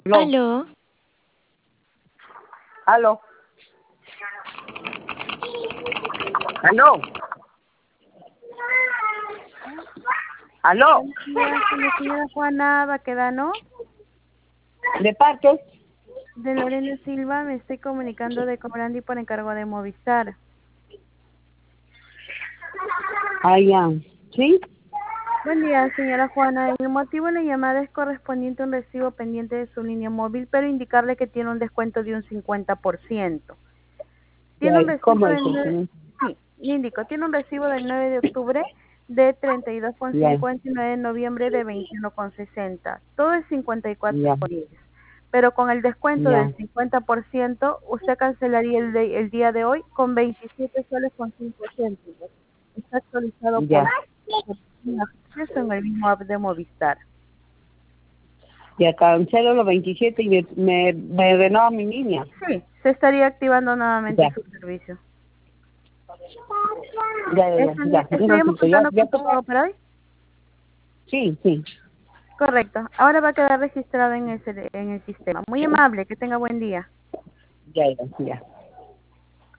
Aló. Aló. Aló. Aló. Aló. Buenos días, con la señora Juana Baquedano, ¿De parte? de Lorena Silva. Me estoy comunicando de Cobrandi por encargo de Movistar. Ah, ya. ¿Sí? Buen día, señora Juana. El motivo de la llamada es correspondiente a un recibo pendiente de su línea móvil, pero indicarle que tiene un descuento de un 50%. Ya, Tiene un recibo ¿cómo es del eso? sí, le indico, tiene un recibo del 9 de octubre de Ya, 32,50 y 9 de noviembre de 21,60. Todo es 54 ya, días. Pero con el descuento del ya, 50%, usted cancelaría el día de hoy con 27 soles con 5 céntimos. Está actualizado ya. por eso en el mismo app de Movistar. Ya cancelo los 27 y me renova mi línea. Sí, se estaría activando nuevamente Ya, su servicio. ya. ¿Estaríamos Entonces, ya, contando ya con su tengo. pago para hoy? Sí, sí. Correcto. Ahora va a quedar registrado en el sistema. Muy amable. Que tenga buen día. Ya.